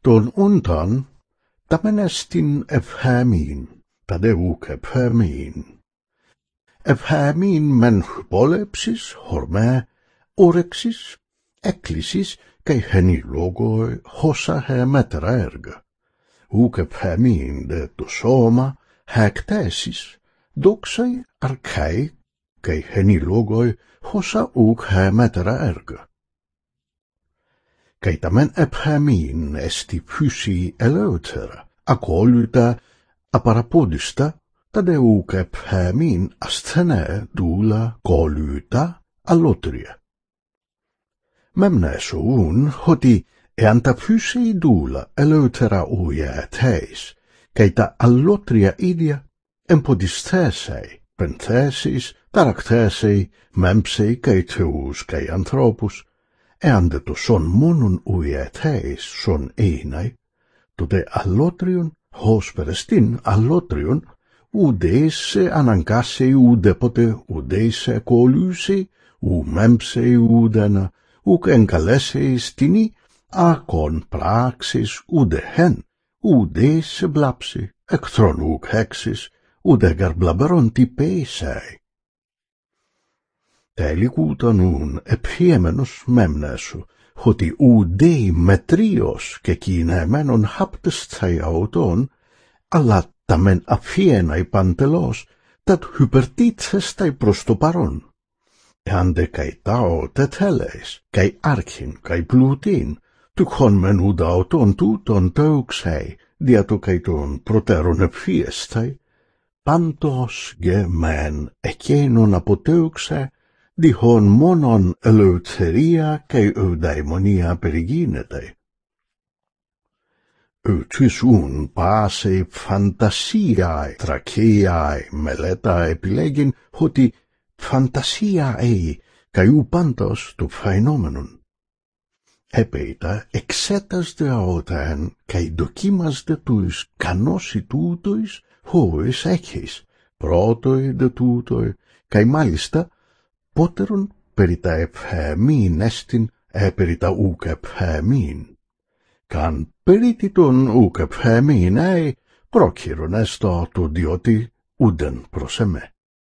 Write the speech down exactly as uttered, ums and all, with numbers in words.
τον ούνταν, ταμεν εστιν ευχαίμην, τα δε ουκ ευχαίμην. Ευχαίμην μεν χυπόλεψης, χορμέ, όρεξης, έκκλησης, καί χενή λόγω, χώσα χε μέτερα έργα. Ουκ ευχαίμην δε το σώμα, χε εκτέσεις, δόξαι αρκαί, καί χενή λόγω, χώσα ουκ χε μέτερα έργα. Καί ταμεν ευχαίμην εστι φύση ελεύθερα, ακόλουτα, απαραπόδιστα, τα δε ουκ ευχαίμην ασθενέ δούλα κόλουτα αλότρια. Μεμνέσω ούν, ότι εάν τα φύση δούλα ελεύθερα ουιαετέis, καί τα αλότρια ίδια εμποδιστέσαι, πενθέσεις, ταρακτέσαι, μέμψαι καί θεούς καί ανθρώπους, εάν δε το σον μόνον ουιαετέis σον έναι, τότε αλότριον, χως περαιστήν αλότριον, ουδέ σε αναγκάσει ουδέποτε, ουδέ σε κολούσει, ου μέμψε ουδένα, ουκ εγκαλέσει στινή, ακόν πράξεις ουδε χεν, ουδέ σε βλάψει, εκθρόν ουκ έξεις, ουδε γαρμπλαμπερόν τυπέισαι. Τελικούταν ουν επιέμενος μέμνεσου, ότι ουδέ μετρίος και κινεμένον χάπτεσθαι αωτών, αλλά ταμεν αφιέναι παντελώς, τατ hypertήθεσθαι προς το παρόν. Εάν δε καί τάω τετέλες, καί άρχιν, καί πλουτήν, τυχόν μεν ουδα αωτών τούτον τέουξαι, δια το καί τον προτέρων ευφίεσθαι, πάντως γε μεν εκένον αποτέουξε, διχόν μόνον ελευθερία καί ευδαιμονία περιγίνεται. Ευτύς ούν πάσε φαντασίαι, τρακίαι, μελέτα επιλέγην, ότι φαντασία ει, καί ου πάντως το φαινόμενον. Έπειτα εξέταζε αόταν, καί δοκίμαζε τους κανώσει τούτοις, χωρίς έχεις, πρώτοι δε τούτοι, καί μάλιστα, πότερον περί τα ευχαίμην έστιν, ε περί τα ουκ ευχαίμην. Καν περί τον ουκ ευχαίμην, ε, πρόκειρον έστω το διότι ούντεν προς εμέ.